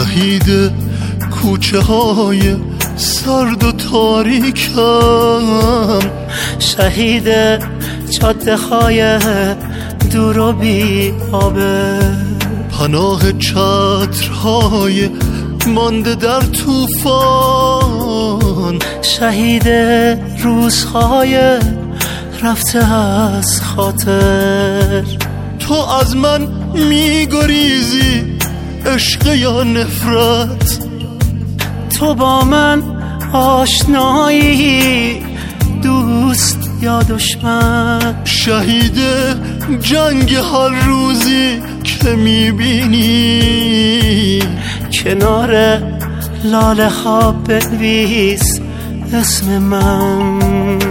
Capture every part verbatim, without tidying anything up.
شهید کوچه های سرد و تاریکم، شهید جاده های دور و بی آبه، پناه چترهای مانده در طوفان، شهید روزهای رفته از خاطر. تو از من میگریزی عشق یا نفرت، تو با من آشنایی دوست یا دشمن، شهید جنگ هر روزی که میبینی، کنار لاله ها بنویس اسم من.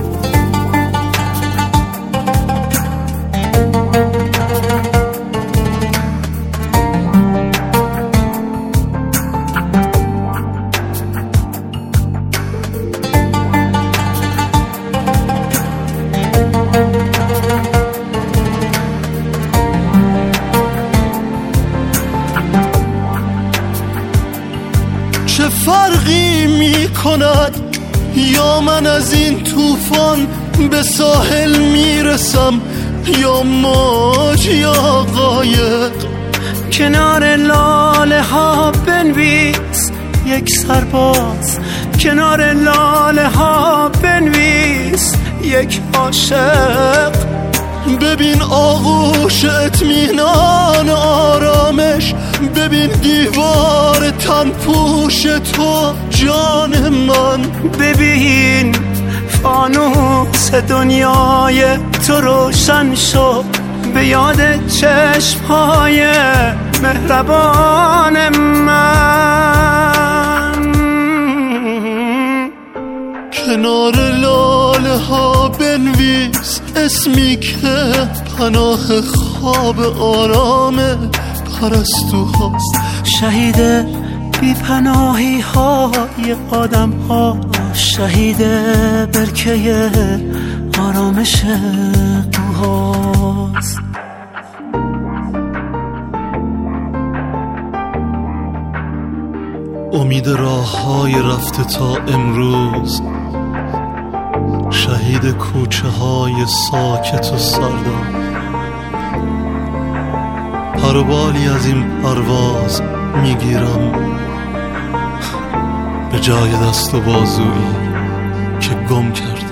چه فرقی می کند یا من از این طوفان به ساحل میرسم یا موج یا قایق، کنار لاله ها بنویس یک سرباز، کنار لاله ها بنویس یک عاشق. ببین آغوش اطمینان آرامش، ببین دیوار تن پوش تو جان من، ببین فانوس دنیای تو روشن شد به یاد چشمهای مهربان من. کنار لاله ها بنویس اسمی که پناه خواب آرام پرستو هاست، شهید بی پناهی های آدم ها، شهید برکه آرامش قوهاست. امید راه های رفته تا امروز، شهید کوچه های ساکت و سردم، پروبالی از این پرواز میگیرم به جای دست و بازویی که گم کردم.